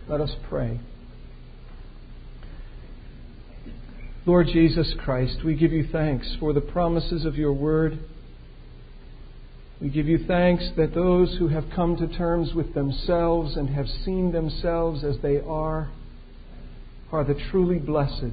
Let us pray. Lord Jesus Christ, we give you thanks for the promises of your word. We give you thanks that those who have come to terms with themselves and have seen themselves as they are the truly blessed.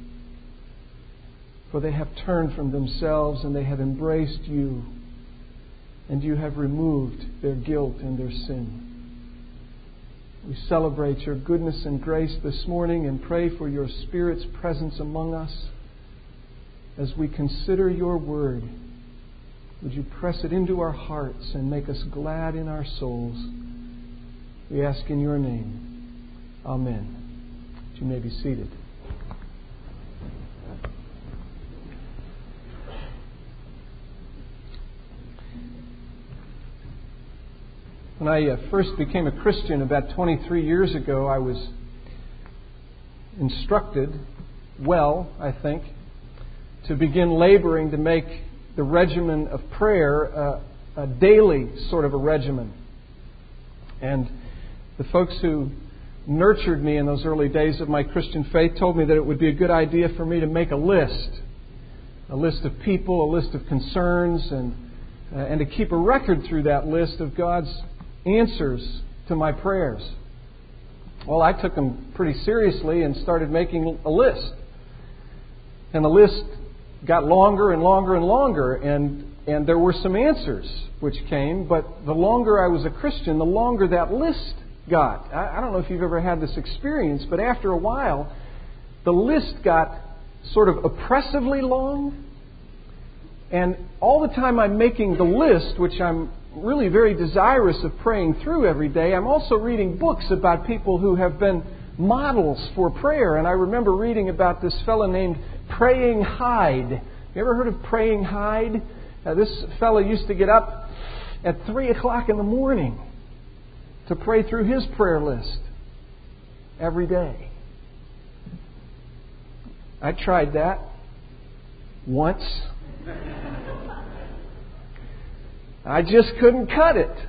For they have turned from themselves and they have embraced you, and you have removed their guilt and their sin. We celebrate your goodness and grace this morning and pray for your Spirit's presence among us as we consider your word. Would you press it into our hearts and make us glad in our souls? We ask in your name. Amen. You may be seated. When I first became a Christian about 23 years ago, I was instructed well, I think, to begin laboring to make the regimen of prayer a daily sort of a regimen. And the folks who nurtured me in those early days of my Christian faith told me that it would be a good idea for me to make a list of people, a list of concerns, and to keep a record through that list of God's answers to my prayers. Well, I took them pretty seriously and started making a list. And the list got longer and longer and longer, and there were some answers which came, but the longer I was a Christian, the longer that list got. I don't know if you've ever had this experience, but after a while, the list got sort of oppressively long, and all the time I'm making the list, which I'm really very desirous of praying through every day, I'm also reading books about people who have been models for prayer. And I remember reading about this fellow named Praying Hyde. You ever heard of Praying Hyde? This fellow used to get up at 3 o'clock in the morning to pray through his prayer list every day. I tried that once. I just couldn't cut it.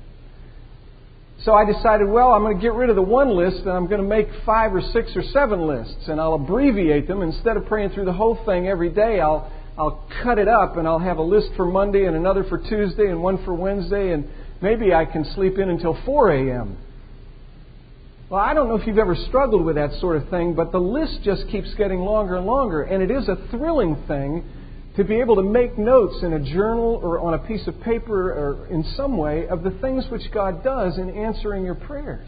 So I decided, well, I'm going to get rid of the one list and I'm going to make 5 or 6 or 7 lists, and I'll abbreviate them. Instead of praying through the whole thing every day, I'll cut it up, and I'll have a list for Monday and another for Tuesday and one for Wednesday, and maybe I can sleep in until 4 a.m. Well, I don't know if you've ever struggled with that sort of thing, but the list just keeps getting longer and longer, and it is a thrilling thing to be able to make notes in a journal or on a piece of paper or in some way of the things which God does in answering your prayers.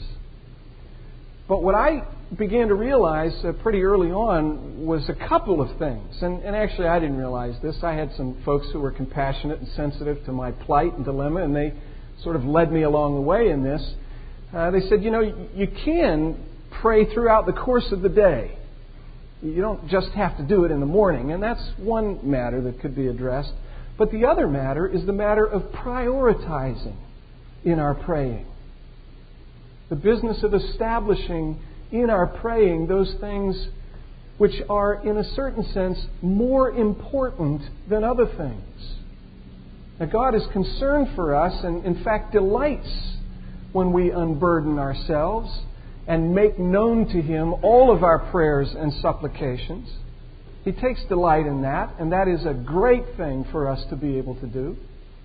But what I began to realize pretty early on was a couple of things. And actually I didn't realize this. I had some folks who were compassionate and sensitive to my plight and dilemma, and they sort of led me along the way in this. They said, you can pray throughout the course of the day. You don't just have to do it in the morning, and that's one matter that could be addressed. But the other matter is the matter of prioritizing in our praying. The business of establishing in our praying those things which are, in a certain sense, more important than other things. Now, God is concerned for us and, in fact, delights when we unburden ourselves and make known to Him all of our prayers and supplications. He takes delight in that, and that is a great thing for us to be able to do.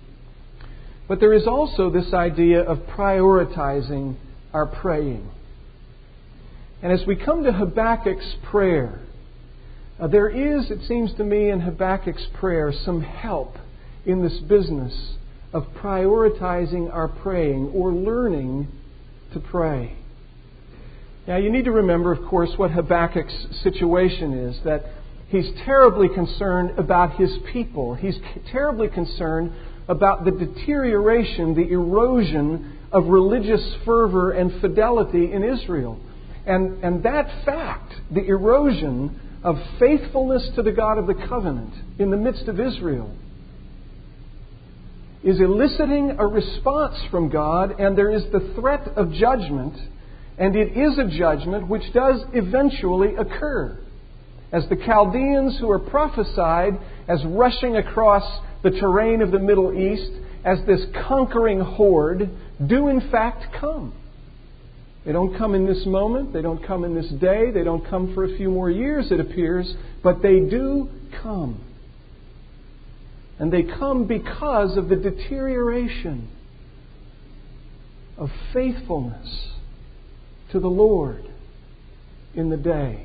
But there is also this idea of prioritizing our praying. And as we come to Habakkuk's prayer, there is, it seems to me, in Habakkuk's prayer some help in this business of prioritizing our praying or learning to pray. Now, you need to remember, of course, what Habakkuk's situation is, that he's terribly concerned about his people. He's terribly concerned about the deterioration, the erosion of religious fervor and fidelity in Israel. And that fact, the erosion of faithfulness to the God of the covenant in the midst of Israel, is eliciting a response from God, and there is the threat of judgment. And it is a judgment which does eventually occur. As the Chaldeans who are prophesied as rushing across the terrain of the Middle East, as this conquering horde, do in fact come. They don't come in this moment. They don't come in this day. They don't come for a few more years, it appears. But they do come. And they come because of the deterioration of faithfulness to the Lord in the day.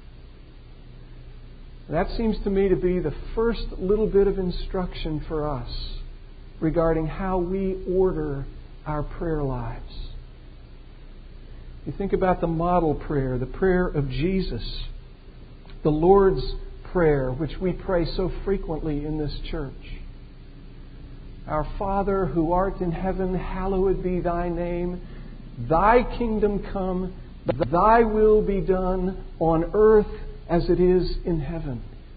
That seems to me to be the first little bit of instruction for us regarding how we order our prayer lives. You think about the model prayer, the prayer of Jesus, the Lord's Prayer, which we pray so frequently in this church. Our Father who art in heaven, hallowed be thy name. Thy kingdom come, thy will be done on earth as it is in heaven.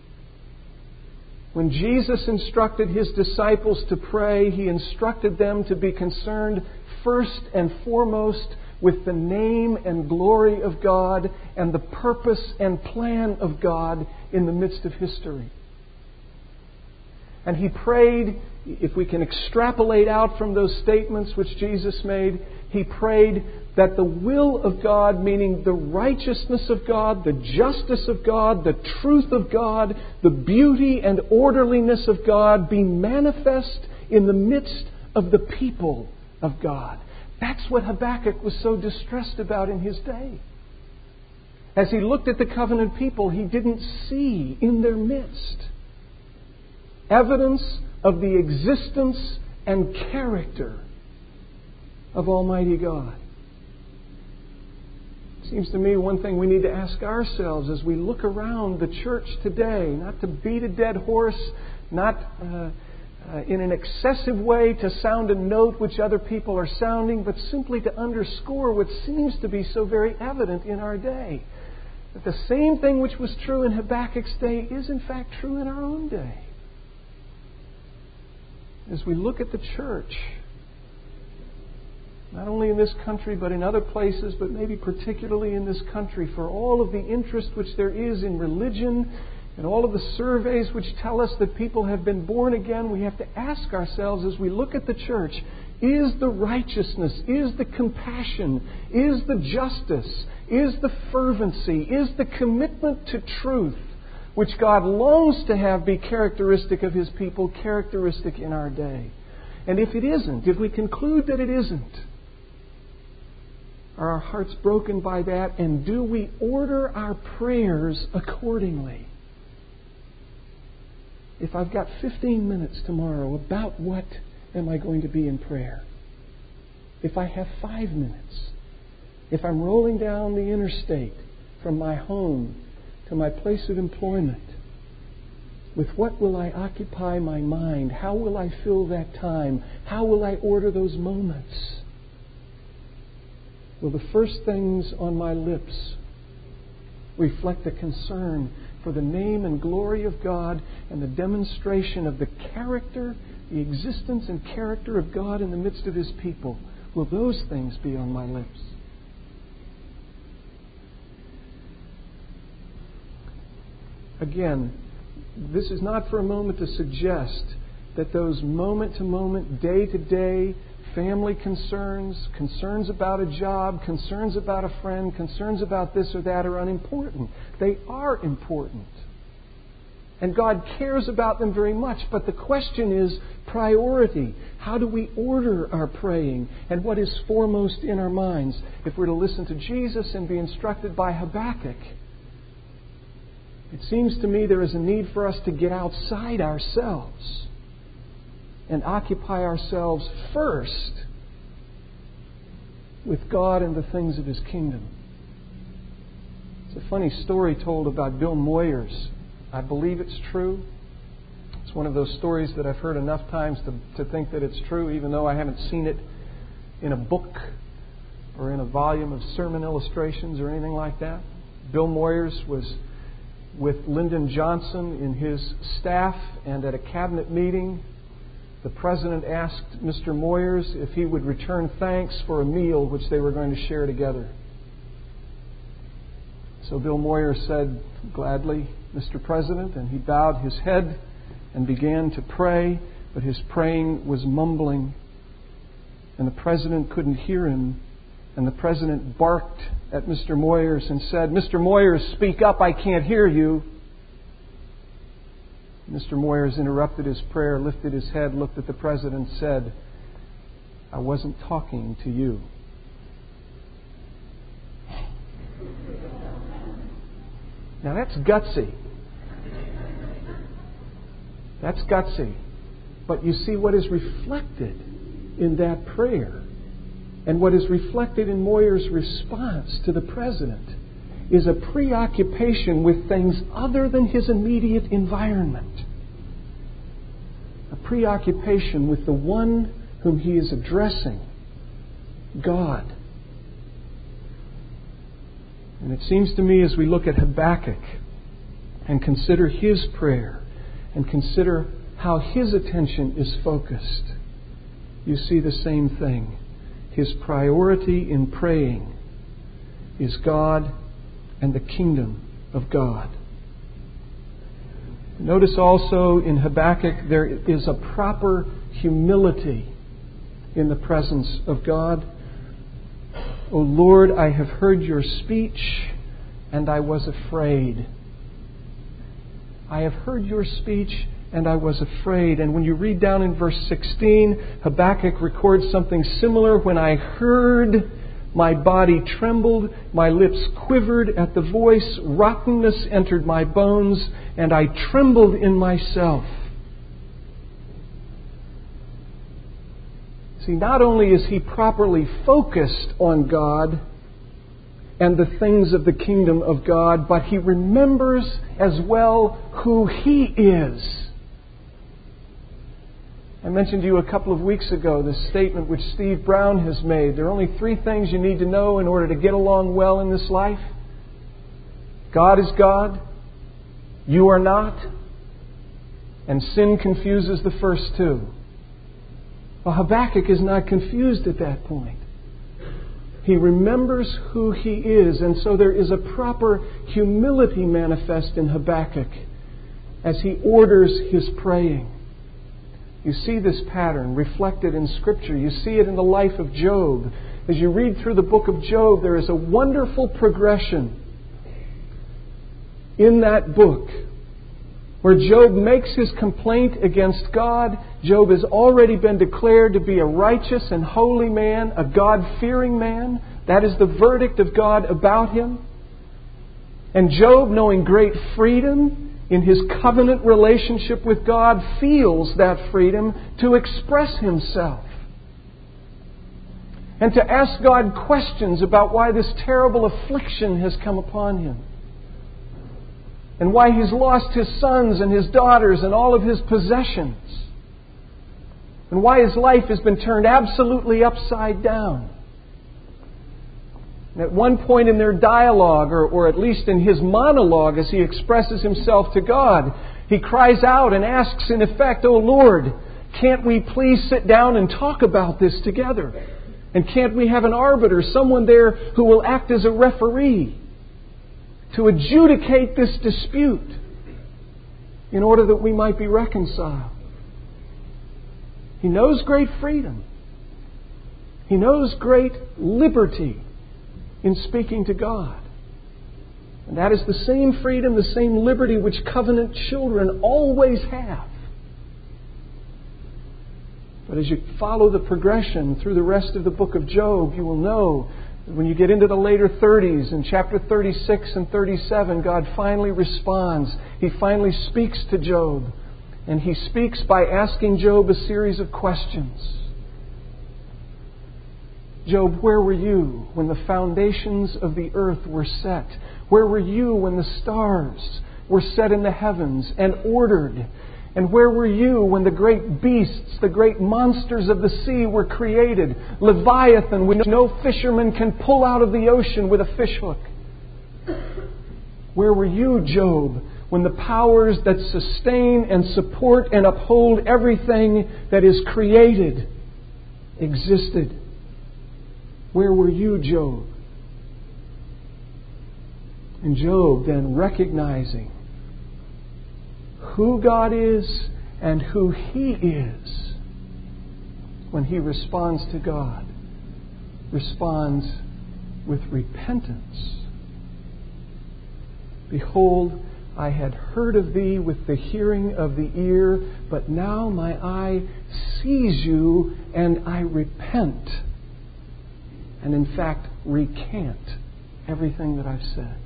When Jesus instructed His disciples to pray, He instructed them to be concerned first and foremost with the name and glory of God and the purpose and plan of God in the midst of history. And He prayed, if we can extrapolate out from those statements which Jesus made, He prayed that the will of God, meaning the righteousness of God, the justice of God, the truth of God, the beauty and orderliness of God, be manifest in the midst of the people of God. That's what Habakkuk was so distressed about in his day. As he looked at the covenant people, he didn't see in their midst evidence of the existence and character of Almighty God. It seems to me one thing we need to ask ourselves as we look around the church today, not to beat a dead horse, not in an excessive way to sound a note which other people are sounding, but simply to underscore what seems to be so very evident in our day. That the same thing which was true in Habakkuk's day is in fact true in our own day. As we look at the church, not only in this country but in other places, but maybe particularly in this country, for all of the interest which there is in religion and all of the surveys which tell us that people have been born again, we have to ask ourselves as we look at the church, is the righteousness, is the compassion, is the justice, is the fervency, is the commitment to truth which God longs to have be characteristic of His people, characteristic in our day? And if it isn't, if we conclude that it isn't, are our hearts broken by that? And do we order our prayers accordingly? If I've got 15 minutes tomorrow, about what am I going to be in prayer? If I have 5 minutes, if I'm rolling down the interstate from my home to my place of employment, with what will I occupy my mind? How will I fill that time? How will I order those moments? Will the first things on my lips reflect a concern for the name and glory of God and the demonstration of the character, the existence and character of God in the midst of His people? Will those things be on my lips? Again, this is not for a moment to suggest that those moment-to-moment, day-to-day family concerns, concerns about a job, concerns about a friend, concerns about this or that are unimportant. They are important. And God cares about them very much. But the question is priority. How do we order our praying? And what is foremost in our minds? If we're to listen to Jesus and be instructed by Habakkuk, it seems to me there is a need for us to get outside ourselves and occupy ourselves first with God and the things of His kingdom. It's a funny story told about Bill Moyers. I believe it's true. It's one of those stories that I've heard enough times to think that it's true, even though I haven't seen it in a book or in a volume of sermon illustrations or anything like that. Bill Moyers was with Lyndon Johnson in his staff, and at a cabinet meeting, the President asked Mr. Moyers if he would return thanks for a meal which they were going to share together. So Bill Moyers said, "Gladly, Mr. President," and he bowed his head and began to pray, but his praying was mumbling, and the President couldn't hear him And the President barked at Mr. Moyers and said, "Mr. Moyers, speak up, I can't hear you." Mr. Moyers interrupted his prayer, lifted his head, looked at the President, and said, "I wasn't talking to you." Now that's gutsy. That's gutsy. But you see what is reflected in that prayer and what is reflected in Moyers' response to the President is a preoccupation with things other than his immediate environment. A preoccupation with the one whom he is addressing, God. And it seems to me as we look at Habakkuk and consider his prayer and consider how his attention is focused, you see the same thing. His priority in praying is God and the kingdom of God. Notice also in Habakkuk there is a proper humility in the presence of God. "O Lord, I have heard your speech, and I was afraid." I have heard your speech, and I was afraid. And when you read down in verse 16, Habakkuk records something similar. "When I heard, my body trembled, my lips quivered at the voice, rottenness entered my bones, and I trembled in myself." See, not only is he properly focused on God and the things of the kingdom of God, but he remembers as well who he is. I mentioned to you a couple of weeks ago this statement which Steve Brown has made. There are only 3 things you need to know in order to get along well in this life. God is God, you are not, and sin confuses the first 2. Well, Habakkuk is not confused at that point. He remembers who he is, and so there is a proper humility manifest in Habakkuk as he orders his praying. You see this pattern reflected in Scripture. You see it in the life of Job. As you read through the book of Job, there is a wonderful progression in that book where Job makes his complaint against God. Job has already been declared to be a righteous and holy man, a God-fearing man. That is the verdict of God about him. And Job, knowing great freedom in his covenant relationship with God, feels that freedom to express himself and to ask God questions about why this terrible affliction has come upon him and why he's lost his sons and his daughters and all of his possessions and why his life has been turned absolutely upside down. And at one point in their dialogue, or at least in his monologue as he expresses himself to God, he cries out and asks in effect, "O Lord, can't we please sit down and talk about this together? And can't we have an arbiter, someone there who will act as a referee to adjudicate this dispute in order that we might be reconciled?" He knows great freedom. He knows great liberty in speaking to God. And that is the same freedom, the same liberty which covenant children always have. But as you follow the progression through the rest of the book of Job, you will know that when you get into the later 30s, in chapter 36 and 37, God finally responds. He finally speaks to Job. And He speaks by asking Job a series of questions. Job, where were you when the foundations of the earth were set? Where were you when the stars were set in the heavens and ordered? And where were you when the great beasts, the great monsters of the sea were created? Leviathan, which no fisherman can pull out of the ocean with a fishhook. Where were you, Job, when the powers that sustain and support and uphold everything that is created existed? Where were you, Job? And Job then, recognizing who God is and who He is, when he responds to God, responds with repentance. Behold, I had heard of thee with the hearing of the ear, but now my eye sees you, and I repent. And in fact, recant everything that I've said.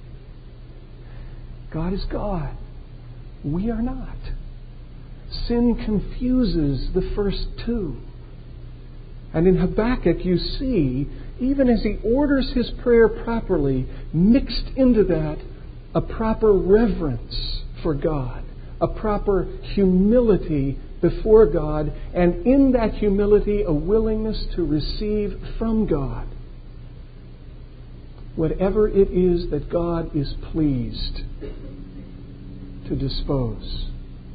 God is God. We are not. Sin confuses the first two. And in Habakkuk you see, even as he orders his prayer properly, mixed into that a proper reverence for God, a proper humility before God, and in that humility a willingness to receive from God whatever it is that God is pleased to dispose.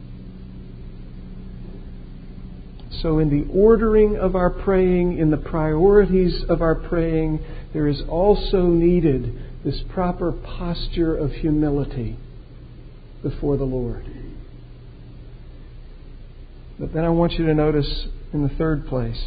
So in the ordering of our praying, in the priorities of our praying, there is also needed this proper posture of humility before the Lord. But then I want you to notice in the third place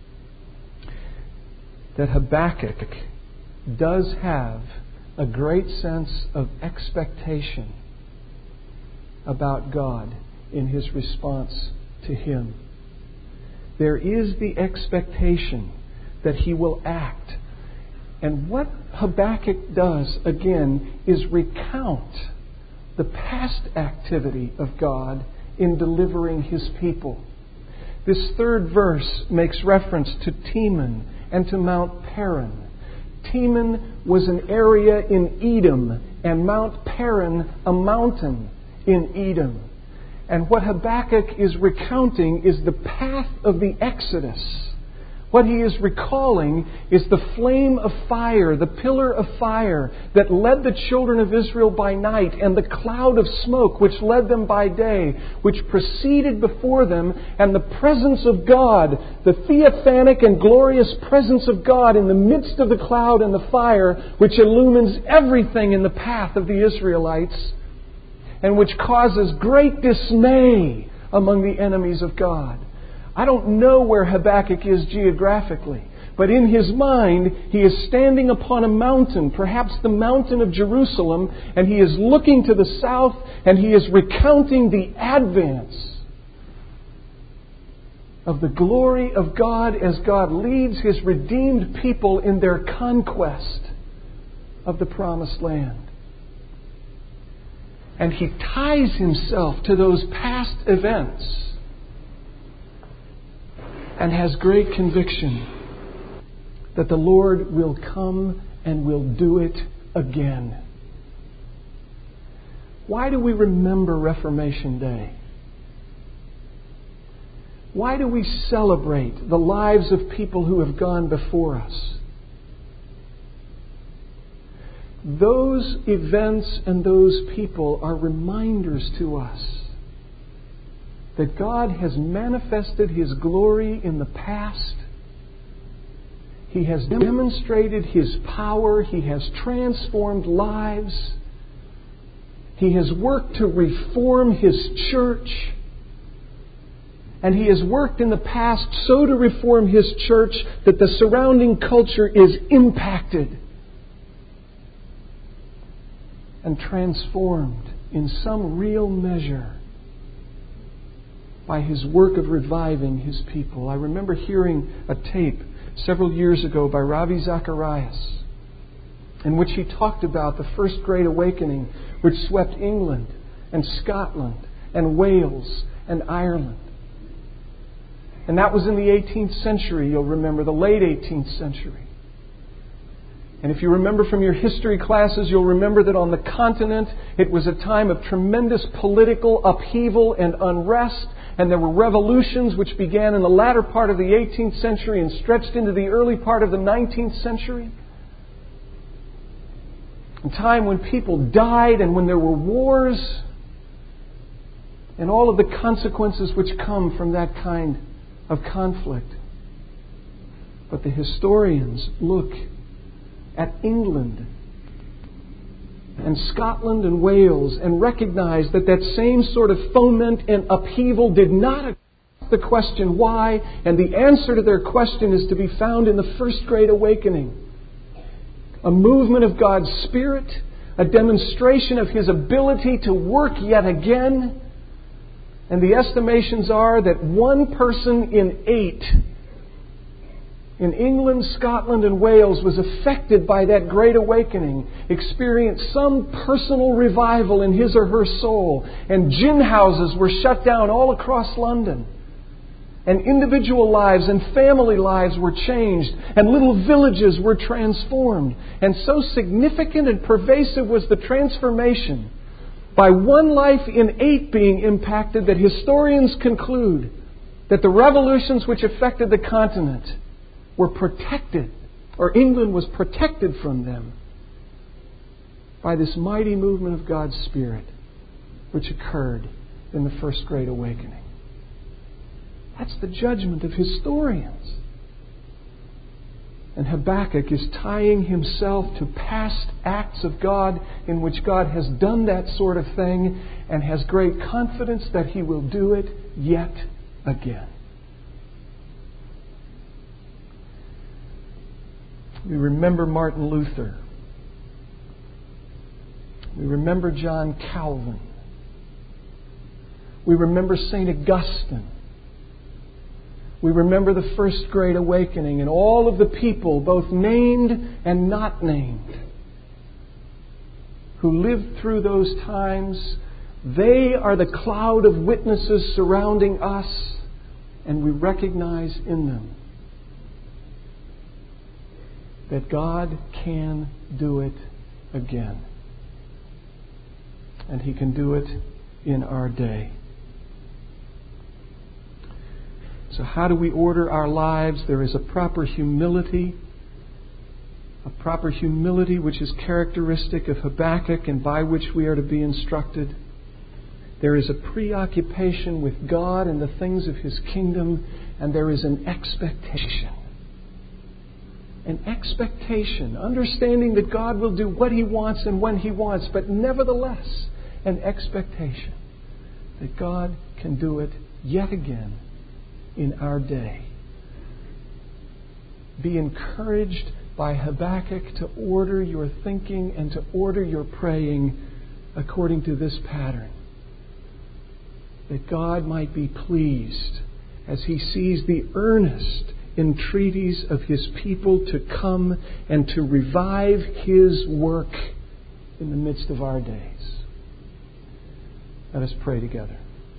that Habakkuk does have a great sense of expectation about God in his response to him. There is the expectation that he will act. And what Habakkuk does, again, is recount the past activity of God in delivering his people. This third verse makes reference to Teman and to Mount Paran. Teman was an area in Edom, and Mount Paran a mountain in Edom. And what Habakkuk is recounting is the path of the Exodus. What he is recalling is the flame of fire, the pillar of fire that led the children of Israel by night, and the cloud of smoke which led them by day, which proceeded before them, and the presence of God, the theophanic and glorious presence of God in the midst of the cloud and the fire, which illumines everything in the path of the Israelites, and which causes great dismay among the enemies of God. I don't know where Habakkuk is geographically, but in his mind he is standing upon a mountain, perhaps the mountain of Jerusalem, and he is looking to the south and he is recounting the advance of the glory of God as God leads His redeemed people in their conquest of the promised land. And he ties himself to those past events and has great conviction that the Lord will come and will do it again. Why do we remember Reformation Day? Why do we celebrate the lives of people who have gone before us? Those events and those people are reminders to us that God has manifested His glory in the past. He has demonstrated His power. He has transformed lives. He has worked to reform His church. And He has worked in the past so to reform His church that the surrounding culture is impacted and transformed in some real measure by His work of reviving His people. I remember hearing a tape several years ago by Ravi Zacharias in which he talked about the First Great Awakening which swept England and Scotland and Wales and Ireland. And that was in the 18th century, you'll remember, the late 18th century. And if you remember from your history classes, you'll remember that on the continent it was a time of tremendous political upheaval and unrest. And there were revolutions which began in the latter part of the 18th century and stretched into the early part of the 19th century. A time when people died and when there were wars and all of the consequences which come from that kind of conflict. But the historians look at England and Scotland and Wales and recognize that that same sort of foment and upheaval did not ask the question why, and the answer to their question is to be found in the First Great Awakening. a movement of God's Spirit, a demonstration of His ability to work yet again. And the estimations are that 1 person in 8 in England, Scotland, and Wales was affected by that Great Awakening, experienced some personal revival in his or her soul, and gin houses were shut down all across London. And individual lives and family lives were changed, and little villages were transformed. And so significant and pervasive was the transformation by 1 life in 8 being impacted that historians conclude that the revolutions which affected the continent were protected, or England was protected from them, by this mighty movement of God's Spirit which occurred in the First Great Awakening. That's the judgment of historians. And Habakkuk is tying himself to past acts of God in which God has done that sort of thing and has great confidence that He will do it yet again. We remember Martin Luther. We remember John Calvin. We remember St. Augustine. We remember the First Great Awakening and all of the people, both named and not named, who lived through those times. They are the cloud of witnesses surrounding us, and we recognize in them that God can do it again. And He can do it in our day. So how do we order our lives? There is a proper humility which is characteristic of Habakkuk and by which we are to be instructed. There is a preoccupation with God and the things of His kingdom, and there is an expectation. An expectation, understanding that God will do what He wants and when He wants, but nevertheless, an expectation that God can do it yet again in our day. Be encouraged by Habakkuk to order your thinking and to order your praying according to this pattern. That God might be pleased as He sees the earnest entreaties of His people to come and to revive His work in the midst of our days. Let us pray together.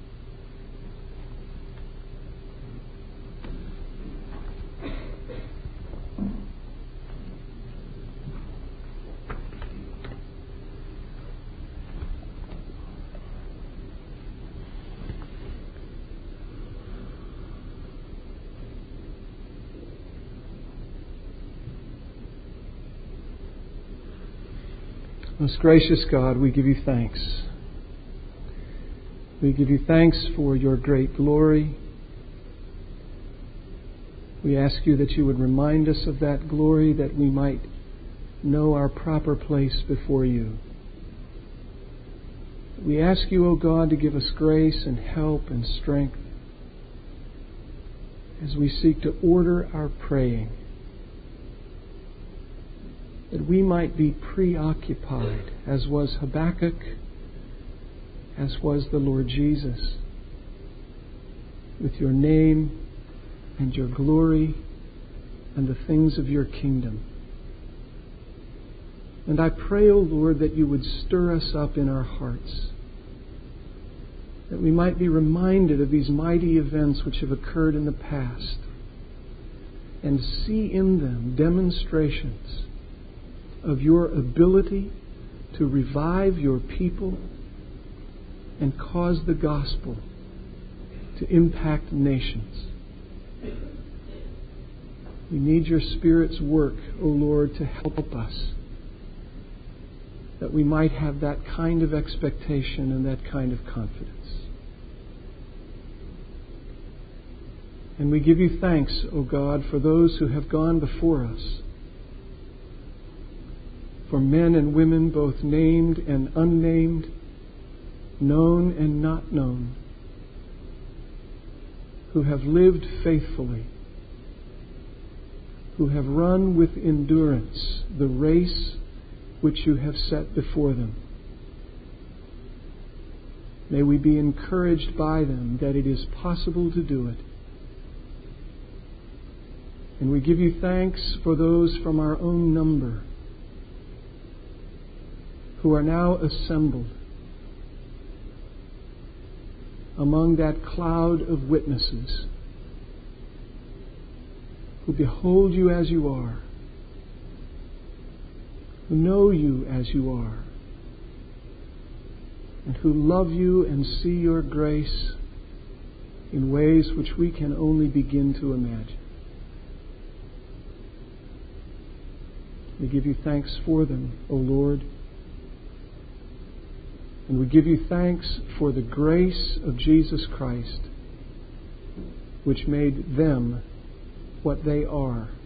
Most gracious God, we give You thanks. We give You thanks for Your great glory. We ask You that You would remind us of that glory, that we might know our proper place before You. We ask You, O God, to give us grace and help and strength as we seek to order our praying, that we might be preoccupied, as was Habakkuk, as was the Lord Jesus, with Your name and Your glory and the things of Your kingdom. And I pray, O Lord, that You would stir us up in our hearts, that we might be reminded of these mighty events which have occurred in the past, and see in them demonstrations of Your ability to revive Your people and cause the gospel to impact nations. We need Your Spirit's work, O Lord, to help us, that we might have that kind of expectation and that kind of confidence. And we give You thanks, O God, for those who have gone before us, for men and women, both named and unnamed, known and not known, who have lived faithfully, who have run with endurance the race which you have set before them. May we be encouraged by them that it is possible to do it. And we give you thanks for those from our own number who are now assembled among that cloud of witnesses who behold you as you are, who know you as you are, and who love you and see your grace in ways which we can only begin to imagine. We give you thanks for them, O Lord. And we give you thanks for the grace of Jesus Christ, which made them what they are